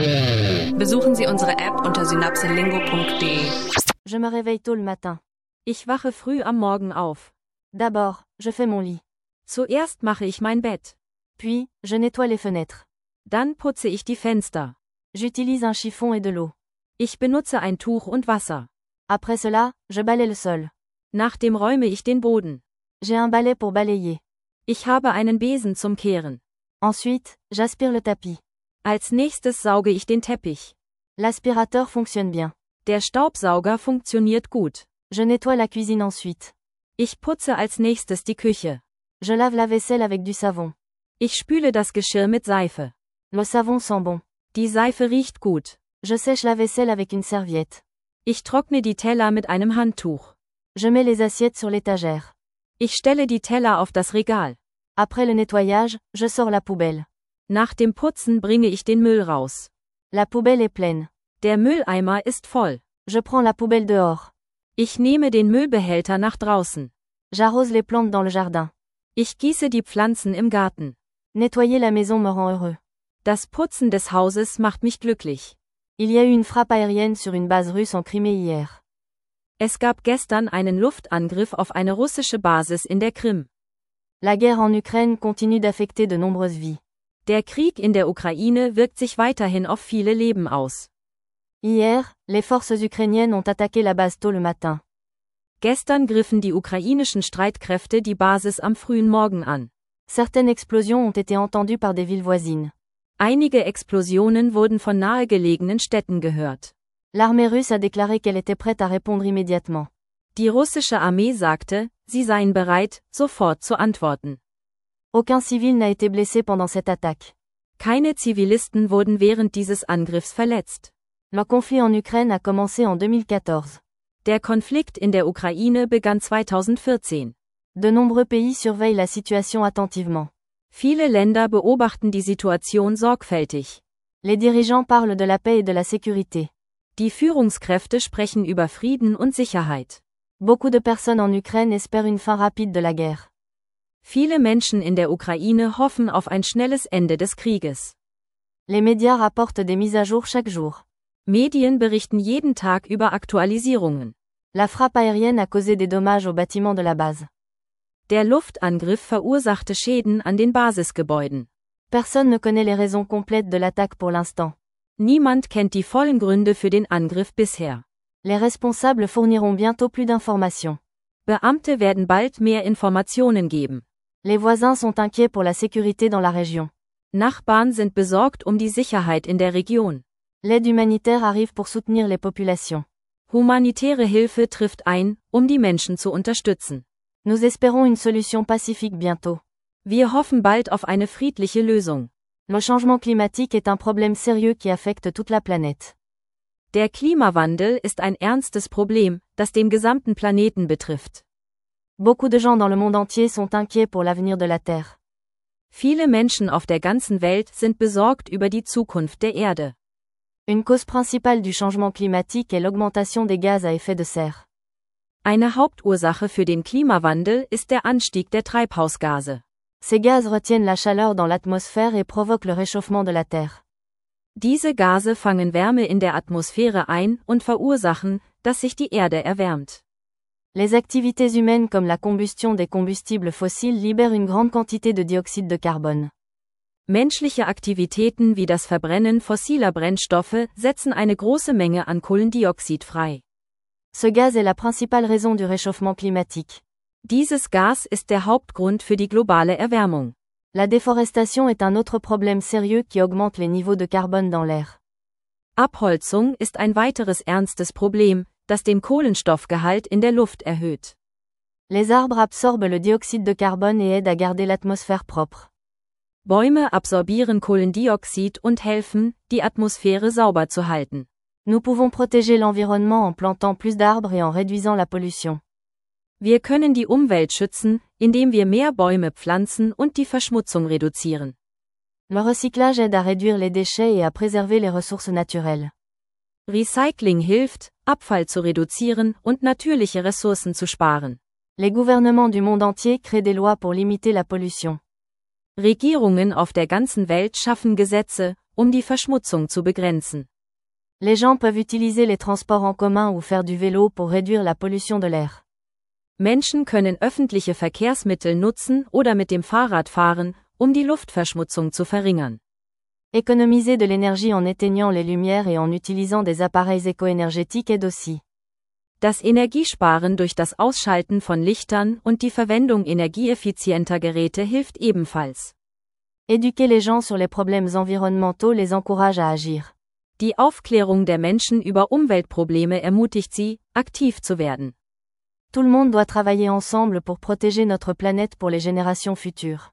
Besuchen Sie unsere App unter synapselingo.de. Je me réveille tôt le matin. Ich wache früh am Morgen auf. D'abord, je fais mon lit. Zuerst mache ich mein Bett. Puis, je nettoie les fenêtres. Dann putze ich die Fenster. J'utilise un chiffon et de l'eau. Ich benutze ein Tuch und Wasser. Après cela, je balaie le sol. Nachdem räume ich den Boden. J'ai un balai pour balayer. Ich habe einen Besen zum Kehren. Ensuite, j'aspire le tapis. Als nächstes sauge ich den Teppich. L'aspirateur fonctionne bien. Der Staubsauger funktioniert gut. Je nettoie la cuisine ensuite. Ich putze als nächstes die Küche. Je lave la vaisselle avec du savon. Ich spüle das Geschirr mit Seife. Le savon sent bon. Die Seife riecht gut. Je sèche la vaisselle avec une serviette. Ich trockne die Teller mit einem Handtuch. Je mets les assiettes sur l'étagère. Ich stelle die Teller auf das Regal. Après le nettoyage, je sors la poubelle. Nach dem Putzen bringe ich den Müll raus. La poubelle est pleine. Der Mülleimer ist voll. Je prends la poubelle dehors. Ich nehme den Müllbehälter nach draußen. J'arrose les plantes dans le jardin. Ich gieße die Pflanzen im Garten. Nettoyer la maison me rend heureux. Das Putzen des Hauses macht mich glücklich. Il y a eu une frappe aérienne sur une base russe en Crimée hier. Es gab gestern einen Luftangriff auf eine russische Basis in der Krim. La guerre en Ukraine continue d'affecter de nombreuses vies. Der Krieg in der Ukraine wirkt sich weiterhin auf viele Leben aus. Hier, les forces ukrainiennes ont attaqué la base tôt le matin. Gestern griffen die ukrainischen Streitkräfte die Basis am frühen Morgen an. Certaines explosions ont été entendues par des villes voisines. Einige Explosionen wurden von nahegelegenen Städten gehört. L'armée russe a déclaré qu'elle était prête à répondre immédiatement. Die russische Armee sagte, sie seien bereit, sofort zu antworten. Aucun civil n'a été blessé pendant cette attaque. Keine Zivilisten wurden während dieses Angriffs verletzt. Le conflit en Ukraine a commencé en 2014. Der Konflikt in der Ukraine begann 2014. De nombreux pays surveillent la situation attentivement. Viele Länder beobachten die Situation sorgfältig. Les dirigeants parlent de la paix et de la sécurité. Die Führungskräfte sprechen über Frieden und Sicherheit. Beaucoup de personnes en Ukraine espèrent une fin rapide de la guerre. Viele Menschen in der Ukraine hoffen auf ein schnelles Ende des Krieges. Les médias rapportent des mises à jour chaque jour. Medien berichten jeden Tag über Aktualisierungen. La frappe aérienne a causé des dommages aux bâtiments de la base. Der Luftangriff verursachte Schäden an den Basisgebäuden. Personne ne connaît les raisons complètes de l'attaque pour l'instant. Niemand kennt die vollen Gründe für den Angriff bisher. Les responsables fourniront bientôt plus d'informations. Beamte werden bald mehr Informationen geben. Les voisins sont inquiets pour la sécurité dans la région. Nachbarn sind besorgt um die Sicherheit in der Region. L'aide humanitaire arrive pour soutenir les populations. Humanitäre Hilfe trifft ein, um die Menschen zu unterstützen. Nous espérons une solution pacifique bientôt. Wir hoffen bald auf eine friedliche Lösung. Le changement climatique est un problème sérieux qui affecte toute la planète. Der Klimawandel ist ein ernstes Problem, das den gesamten Planeten betrifft. Beaucoup de gens dans le monde entier sont inquiets pour l'avenir de la Terre. Viele Menschen auf der ganzen Welt sind besorgt über die Zukunft der Erde. Une cause principale du changement climatique est l'augmentation des gaz à effet de serre. Eine Hauptursache für den Klimawandel ist der Anstieg der Treibhausgase. Ces gaz retiennent la chaleur dans l'atmosphère et provoquent le réchauffement de la Terre. Diese Gase fangen Wärme in der Atmosphäre ein und verursachen, dass sich die Erde erwärmt. Les activités humaines comme la combustion des combustibles fossiles libèrent une grande quantité de dioxyde de carbone. Menschliche Aktivitäten wie das Verbrennen fossiler Brennstoffe setzen eine große Menge an Kohlendioxid frei. Ce gaz est la principale raison du réchauffement climatique. Dieses Gas ist der Hauptgrund für die globale Erwärmung. La déforestation est un autre problème sérieux qui augmente les niveaux de carbone dans l'air. Abholzung ist ein weiteres ernstes Problem, das den Kohlenstoffgehalt in der Luft erhöht. Les arbres absorbent le dioxyde de carbone et aident à garder l'atmosphère propre. Bäume absorbieren Kohlendioxid und helfen, die Atmosphäre sauber zu halten. Nous pouvons protéger l'environnement en plantant plus d'arbres et en réduisant la pollution. Wir können die Umwelt schützen, indem wir mehr Bäume pflanzen und die Verschmutzung reduzieren. Le recyclage aide à réduire les déchets et à préserver les ressources naturelles. Recycling hilft, Abfall zu reduzieren und natürliche Ressourcen zu sparen. Les gouvernements du monde entier créent des lois pour limiter la pollution. Regierungen auf der ganzen Welt schaffen Gesetze, um die Verschmutzung zu begrenzen. Les gens peuvent utiliser les transports en commun ou faire du vélo pour réduire la pollution de l'air. Menschen können öffentliche Verkehrsmittel nutzen oder mit dem Fahrrad fahren, um die Luftverschmutzung zu verringern. Économiser de l'énergie en éteignant les lumières et en utilisant des appareils éco-énergétiques aide aussi. Das Energiesparen durch das Ausschalten von Lichtern und die Verwendung energieeffizienter Geräte hilft ebenfalls. Éduquer les gens sur les problèmes environnementaux les encourage à agir. Die Aufklärung der Menschen über Umweltprobleme ermutigt sie, aktiv zu werden. Tout le monde doit travailler ensemble pour protéger notre planète pour les générations futures.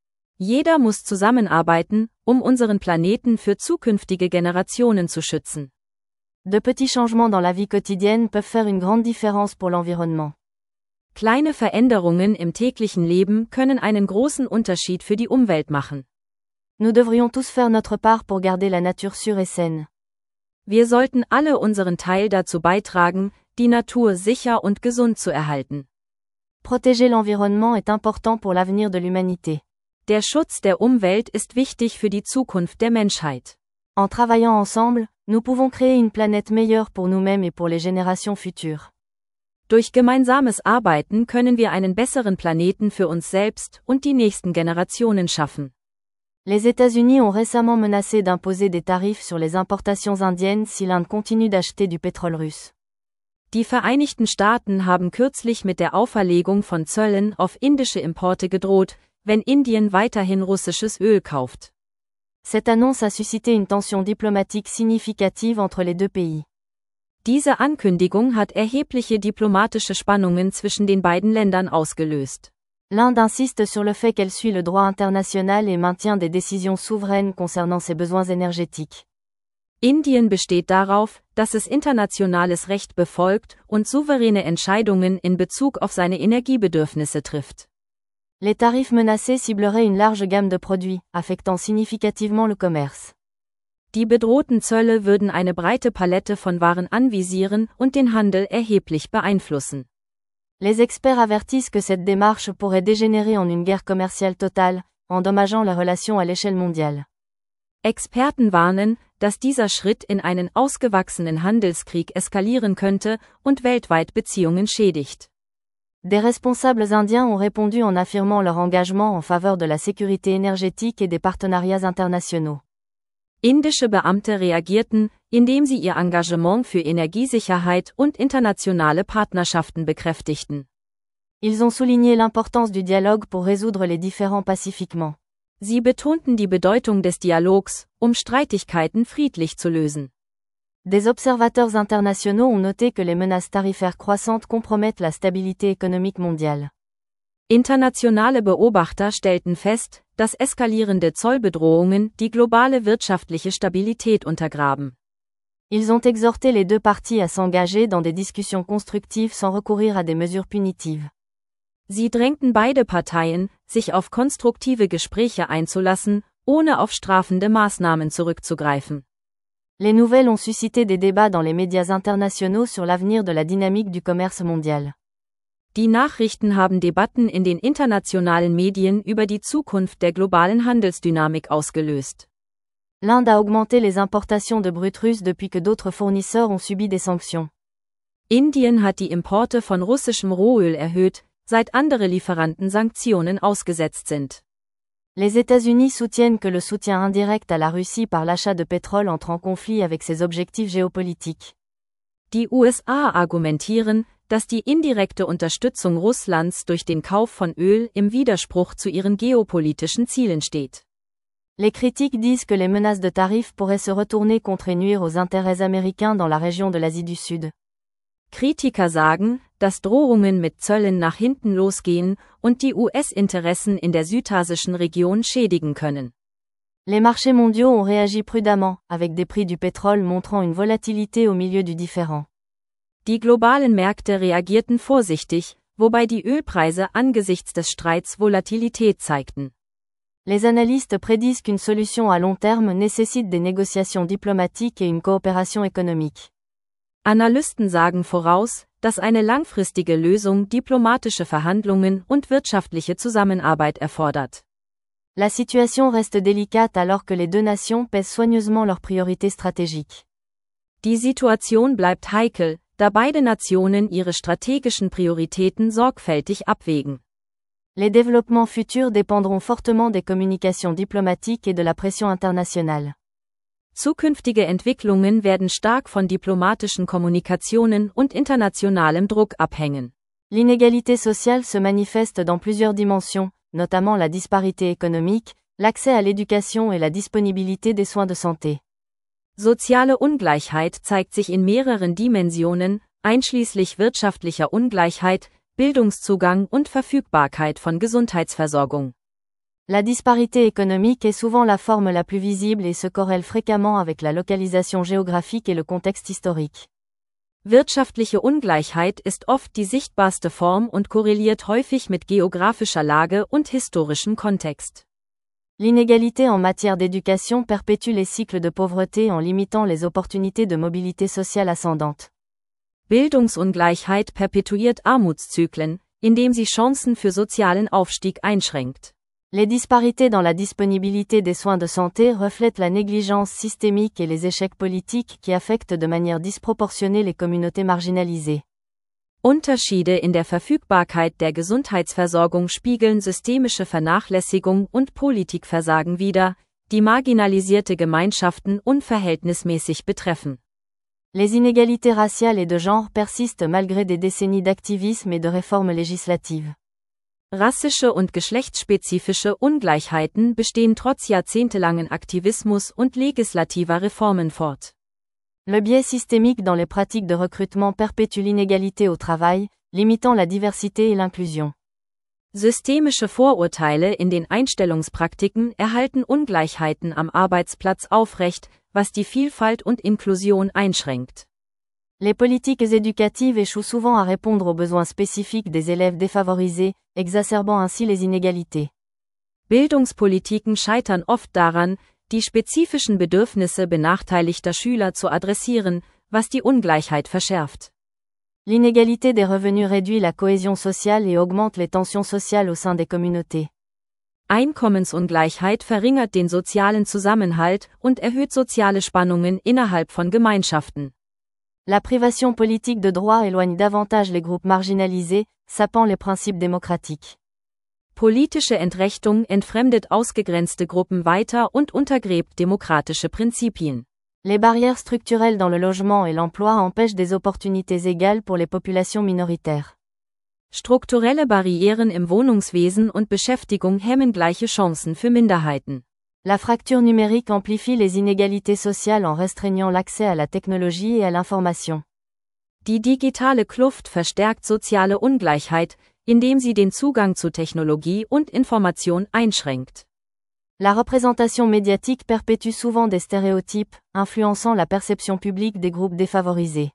Jeder muss zusammenarbeiten, um unseren Planeten für zukünftige Generationen zu schützen. De petits changements dans la vie quotidienne peuvent faire une grande différence pour l'environnement. Kleine Veränderungen im täglichen Leben können einen großen Unterschied für die Umwelt machen. Nous devrions tous faire notre part pour garder la nature sûre et saine. Wir sollten alle unseren Teil dazu beitragen, die Natur sicher und gesund zu erhalten. Protéger l'environnement est important pour l'avenir de l'humanité. Der Schutz der Umwelt ist wichtig für die Zukunft der Menschheit. En travaillant ensemble, nous pouvons créer une planète meilleure pour nous-mêmes et pour les générations futures. Durch gemeinsames Arbeiten können wir einen besseren Planeten für uns selbst und die nächsten Generationen schaffen. Les États-Unis ont récemment menacé d'imposer des tarifs sur les importations indiennes si l'Inde continue d'acheter du pétrole russe. Die Vereinigten Staaten haben kürzlich mit der Auferlegung von Zöllen auf indische Importe gedroht, wenn Indien weiterhin russisches Öl kauft. Cette annonce a suscité une tension diplomatique significative entre les deux pays. Diese Ankündigung hat erhebliche diplomatische Spannungen zwischen den beiden Ländern ausgelöst. L'Inde insiste sur le fait qu'elle suit le droit international et maintient des décisions souveraines concernant ses besoins énergétiques. Indien besteht darauf, dass es internationales Recht befolgt und souveräne Entscheidungen in Bezug auf seine Energiebedürfnisse trifft. Les tarifs menacés cibleraient une large gamme de produits, affectant significativement le commerce. Die bedrohten Zölle würden eine breite Palette von Waren anvisieren und den Handel erheblich beeinflussen. Les experts avertissent que cette démarche pourrait dégénérer en une guerre commerciale totale, endommageant les relations à l'échelle mondiale. Experten warnen, dass dieser Schritt in einen ausgewachsenen Handelskrieg eskalieren könnte und weltweit Beziehungen schädigt. Des responsables indiens ont répondu en affirmant leur engagement en faveur de la sécurité énergétique et des partenariats internationaux. Indische Beamte reagierten, indem sie ihr Engagement für Energiesicherheit und internationale Partnerschaften bekräftigten. Ils ont souligné l'importance du dialogue pour résoudre les différends pacifiquement. Sie betonten die Bedeutung des Dialogs, um Streitigkeiten friedlich zu lösen. Des observateurs internationaux ont noté que les menaces tarifaires croissantes compromettent la stabilité économique mondiale. Internationale Beobachter stellten fest, dass eskalierende Zollbedrohungen die globale wirtschaftliche Stabilität untergraben. Ils ont exhorté les deux parties à s'engager dans des discussions constructives sans recourir à des mesures punitives. Sie drängten beide Parteien, sich auf konstruktive Gespräche einzulassen, ohne auf strafende Maßnahmen zurückzugreifen. Les nouvelles ont suscité des débats dans les médias internationaux sur l'avenir de la dynamique du commerce mondial. Die Nachrichten haben Debatten in den internationalen Medien über die Zukunft der globalen Handelsdynamik ausgelöst. L'Inde a augmenté les importations de brut russe depuis que d'autres fournisseurs ont subi des sanctions. Indien hat die Importe von russischem Rohöl erhöht, seit andere Lieferanten Sanktionen ausgesetzt sind. Les États-Unis soutiennent que le soutien indirect à la Russie par l'achat de pétrole entre en conflit avec ses objectifs géopolitiques. Die USA argumentieren, dass die indirekte Unterstützung Russlands durch den Kauf von Öl im Widerspruch zu ihren geopolitischen Zielen steht. Les critiques disent que les menaces de tarifs pourraient se retourner contre et nuire aux intérêts américains dans la région de l'Asie du Sud. Kritiker sagen, dass Drohungen mit Zöllen nach hinten losgehen und die US-Interessen in der südasischen Region schädigen können. Les marchés mondiaux ont réagi prudemment, avec des prix du pétrole montrant une volatilité au milieu du différend. Die globalen Märkte reagierten vorsichtig, wobei die Ölpreise angesichts des Streits Volatilität zeigten. Les analystes prédisent qu'une solution à long terme nécessite des négociations diplomatiques et une coopération économique. Analysten sagen voraus, dass eine langfristige Lösung diplomatische Verhandlungen und wirtschaftliche Zusammenarbeit erfordert. La situation reste délicate alors que les deux nations pèsent soigneusement leurs priorités stratégiques. Die Situation bleibt heikel, da beide Nationen ihre strategischen Prioritäten sorgfältig abwägen. Les développements futurs dépendront fortement des communications diplomatiques et de la pression internationale. Zukünftige Entwicklungen werden stark von diplomatischen Kommunikationen und internationalem Druck abhängen. L'inégalité sociale se manifeste dans plusieurs dimensions, notamment la disparité économique, l'accès à l'éducation et la disponibilité des soins de santé. Soziale Ungleichheit zeigt sich in mehreren Dimensionen, einschließlich wirtschaftlicher Ungleichheit, Bildungszugang und Verfügbarkeit von Gesundheitsversorgung. La disparité économique est souvent la forme la plus visible et se corrèle fréquemment avec la localisation géographique et le contexte historique. Wirtschaftliche Ungleichheit ist oft die sichtbarste Form und korreliert häufig mit geografischer Lage und historischem Kontext. L'inégalité en matière d'éducation perpétue les cycles de pauvreté en limitant les opportunités de mobilité sociale ascendante. Bildungsungleichheit perpetuiert Armutszyklen, indem sie Chancen für sozialen Aufstieg einschränkt. Les disparités dans la disponibilité des soins de santé reflètent la négligence systémique et les échecs politiques qui affectent de manière disproportionnée les communautés marginalisées. Unterschiede in der Verfügbarkeit der Gesundheitsversorgung spiegeln systemische Vernachlässigung und Politikversagen wider, die marginalisierte Gemeinschaften unverhältnismäßig betreffen. Les inégalités raciales et de genre persistent malgré des décennies d'activisme et de réformes législatives. Rassische und geschlechtsspezifische Ungleichheiten bestehen trotz jahrzehntelangen Aktivismus und legislativer Reformen fort. Le biais systémique dans les pratiques de recrutement perpétue l'inégalité au travail, limitant la diversité et l'inclusion. Systemische Vorurteile in den Einstellungspraktiken erhalten Ungleichheiten am Arbeitsplatz aufrecht, was die Vielfalt und Inklusion einschränkt. Les politiques éducatives échouent souvent à répondre aux besoins spécifiques des élèves défavorisés, exacerbant ainsi les inégalités. Bildungspolitiken scheitern oft daran, die spezifischen Bedürfnisse benachteiligter Schüler zu adressieren, was die Ungleichheit verschärft. L'inégalité des revenus réduit la cohésion sociale et augmente les tensions sociales au sein des communautés. Einkommensungleichheit verringert den sozialen Zusammenhalt und erhöht soziale Spannungen innerhalb von Gemeinschaften. La privation politique de droits éloigne davantage les groupes marginalisés, sapant les principes démocratiques. Politische Entrechtung entfremdet ausgegrenzte Gruppen weiter und untergräbt demokratische Prinzipien. Les barrières structurelles dans le logement et l'emploi empêchent des opportunités égales pour les populations minoritaires. Strukturelle Barrieren im Wohnungswesen und Beschäftigung hemmen gleiche Chancen für Minderheiten. La fracture numérique amplifie les inégalités sociales en restreignant l'accès à la technologie et à l'information. Die digitale Kluft verstärkt soziale Ungleichheit, indem sie den Zugang zu Technologie und Information einschränkt. La représentation médiatique perpétue souvent des stéréotypes, influençant la perception publique des groupes défavorisés.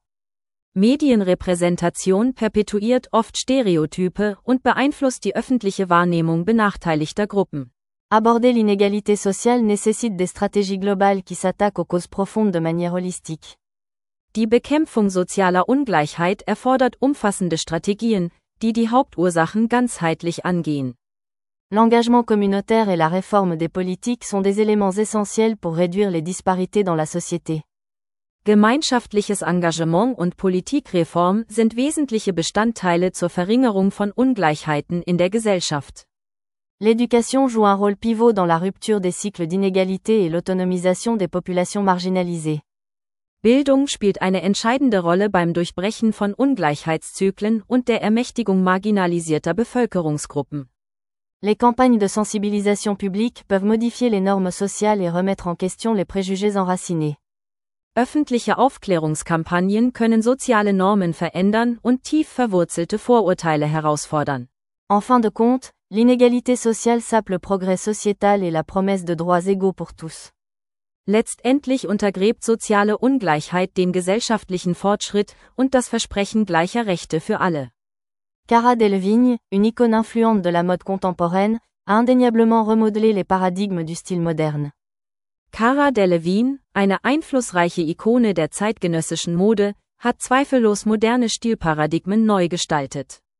Medienrepräsentation perpetuiert oft Stereotype und beeinflusst die öffentliche Wahrnehmung benachteiligter Gruppen. Aborder l'inégalité sociale nécessite des stratégies globales qui s'attaquent aux causes profondes de manière holistique. Die Bekämpfung sozialer Ungleichheit erfordert umfassende Strategien, die die Hauptursachen ganzheitlich angehen. L'engagement communautaire et la réforme des politiques sont des éléments essentiels pour réduire les disparités dans la société. Gemeinschaftliches Engagement und Politikreform sind wesentliche Bestandteile zur Verringerung von Ungleichheiten in der Gesellschaft. L'éducation joue un rôle pivot dans la rupture des cycles d'inégalité et l'autonomisation des populations marginalisées. Bildung spielt eine entscheidende Rolle beim Durchbrechen von Ungleichheitszyklen und der Ermächtigung marginalisierter Bevölkerungsgruppen. Les campagnes de sensibilisation publique peuvent modifier les normes sociales et remettre en question les préjugés enracinés. Öffentliche Aufklärungskampagnen können soziale Normen verändern und tief verwurzelte Vorurteile herausfordern. En fin de compte, l'inégalité sociale sape le progrès sociétal et la promesse de droits égaux pour tous. Letztendlich untergräbt soziale Ungleichheit den gesellschaftlichen Fortschritt und das Versprechen gleicher Rechte für alle. Cara Delevingne, une icône influente de la mode contemporaine, a indéniablement remodelé les paradigmes du style moderne. Cara Delevingne, eine einflussreiche Ikone der zeitgenössischen Mode, hat zweifellos moderne Stilparadigmen neu gestaltet.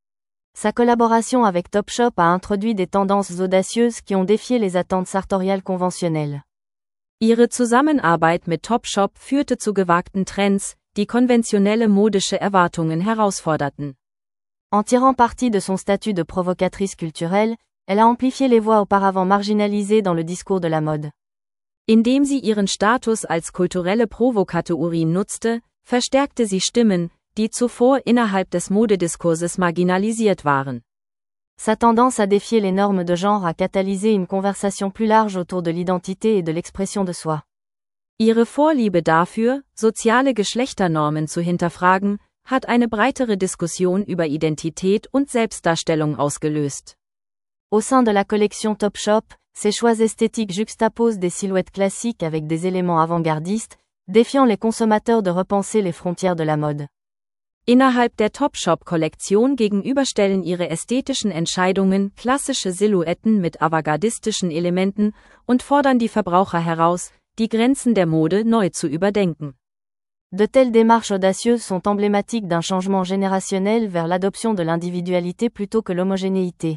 Sa collaboration avec Topshop a introduit des tendances audacieuses qui ont défié les attentes sartoriales conventionnelles. Ihre Zusammenarbeit mit Topshop führte zu gewagten Trends, die konventionelle modische Erwartungen herausforderten. En tirant parti de son statut de provocatrice culturelle, elle a amplifié les voix auparavant marginalisées dans le discours de la mode. Indem sie ihren Status als kulturelle Provokateurin nutzte, verstärkte sie Stimmen, die zuvor innerhalb des Modediskurses marginalisiert waren. Sa tendance à défier les normes de genre a catalysé une conversation plus large autour de l'identité et de l'expression de soi. Ihre Vorliebe dafür, soziale Geschlechternormen zu hinterfragen, hat eine breitere Diskussion über Identität und Selbstdarstellung ausgelöst. Au sein de la collection Topshop, ses choix esthétiques juxtaposent des silhouettes classiques avec des éléments avant-gardistes, défiant les consommateurs de repenser les frontières de la mode. Innerhalb der Topshop-Kollektion gegenüberstellen ihre ästhetischen Entscheidungen klassische Silhouetten mit avantgardistischen Elementen und fordern die Verbraucher heraus, die Grenzen der Mode neu zu überdenken. De telles démarches audacieuses sont emblématiques d'un changement générationnel vers l'adoption de l'individualité plutôt que l'homogénéité.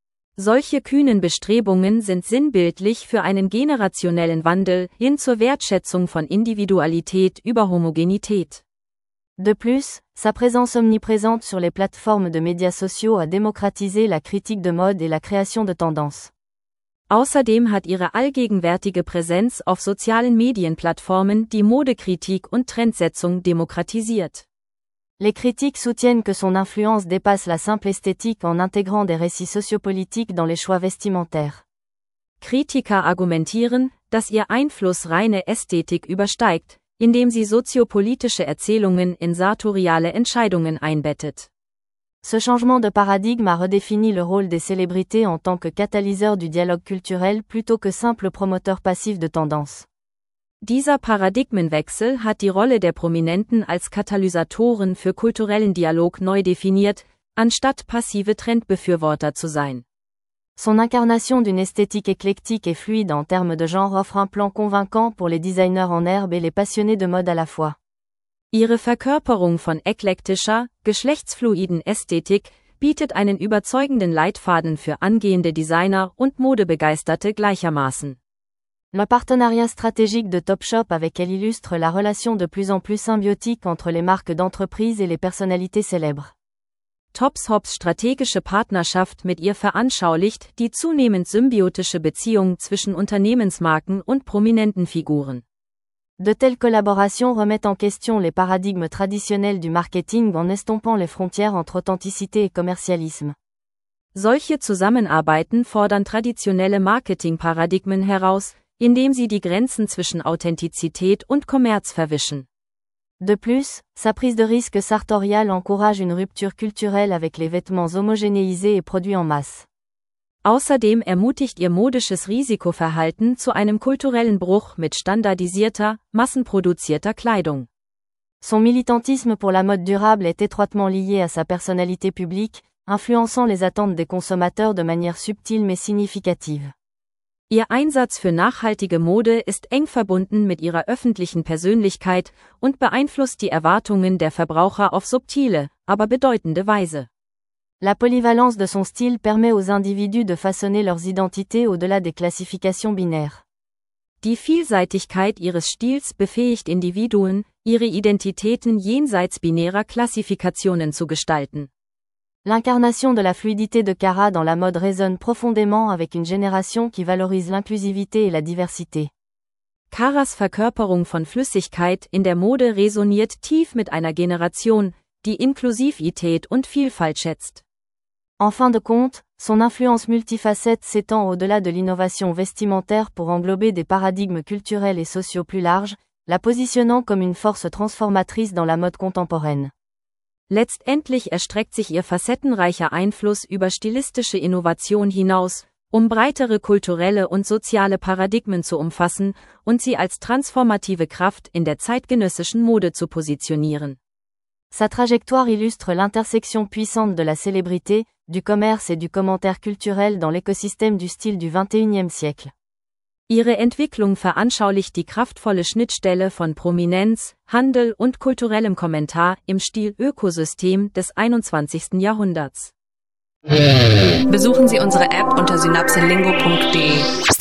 Solche kühnen Bestrebungen sind sinnbildlich für einen generationellen Wandel hin zur Wertschätzung von Individualität über Homogenität. De plus, sa présence omniprésente sur les plateformes de médias sociaux a démocratisé la critique de mode et la création de tendances. Außerdem hat ihre allgegenwärtige Präsenz auf sozialen Medienplattformen die Modekritik und Trendsetzung demokratisiert. Les critiques soutiennent que son influence dépasse la simple esthétique en intégrant des récits sociopolitiques dans les choix vestimentaires. Kritiker argumentieren, dass ihr Einfluss reine Ästhetik übersteigt, indem sie soziopolitische Erzählungen in sartoriale Entscheidungen einbettet. Ce changement de paradigme a redéfini le rôle des célébrités en tant que catalyseur du dialogue culturel plutôt que simple promoteur passif de tendance. Dieser Paradigmenwechsel hat die Rolle der Prominenten als Katalysatoren für kulturellen Dialog neu definiert, anstatt passive Trendbefürworter zu sein. Son incarnation d'une esthétique éclectique et fluide en termes de genre offre un plan convaincant pour les designers en herbe et les passionnés de mode à la fois. Ihre Verkörperung von eklektischer, geschlechtsfluiden Ästhetik bietet einen überzeugenden Leitfaden für angehende Designer und Modebegeisterte gleichermaßen. Le partenariat stratégique de Topshop avec elle illustre la relation de plus en plus symbiotique entre les marques d'entreprise et les personnalités célèbres. Topshops strategische Partnerschaft mit ihr veranschaulicht die zunehmend symbiotische Beziehung zwischen Unternehmensmarken und prominenten Figuren. De telles collaborations remettent en question les paradigmes traditionnels du marketing en estompant les frontières entre authenticité et commercialisme. Solche Zusammenarbeiten fordern traditionelle Marketingparadigmen heraus, indem sie die Grenzen zwischen Authentizität und Kommerz verwischen. De plus, sa prise de risque sartoriale encourage une rupture culturelle avec les vêtements homogénéisés et produits en masse. Außerdem ermutigt ihr modisches Risikoverhalten zu einem kulturellen Bruch mit standardisierter, massenproduzierter Kleidung. Son militantisme pour la mode durable est étroitement lié à sa personnalité publique, influençant les attentes des consommateurs de manière subtile mais significative. Ihr Einsatz für nachhaltige Mode ist eng verbunden mit ihrer öffentlichen Persönlichkeit und beeinflusst die Erwartungen der Verbraucher auf subtile, aber bedeutende Weise. La polyvalence de son style permet aux individus de façonner leurs identités au-delà des classifications binaires. Die Vielseitigkeit ihres Stils befähigt Individuen, ihre Identitäten jenseits binärer Klassifikationen zu gestalten. L'incarnation de la fluidité de Kara dans la mode résonne profondément avec une génération qui valorise l'inclusivité et la diversité. Karas Verkörperung von Flüssigkeit in der Mode resoniert tief mit einer Generation, die Inklusivität und Vielfalt schätzt. En fin de compte, son influence multifacette s'étend au-delà de l'innovation vestimentaire pour englober des paradigmes culturels et sociaux plus larges, la positionnant comme une force transformatrice dans la mode contemporaine. Letztendlich erstreckt sich ihr facettenreicher Einfluss über stilistische Innovation hinaus, breitere kulturelle und soziale Paradigmen zu umfassen und sie als transformative Kraft in der zeitgenössischen Mode zu positionieren. Sa trajectoire illustre l'intersection puissante de la célébrité, du commerce et du commentaire culturel dans l'écosystème du style du XXIe siècle. Ihre Entwicklung veranschaulicht die kraftvolle Schnittstelle von Prominenz, Handel und kulturellem Kommentar im Stil-Ökosystem des 21. Jahrhunderts. Besuchen Sie unsere App unter synapselingo.de.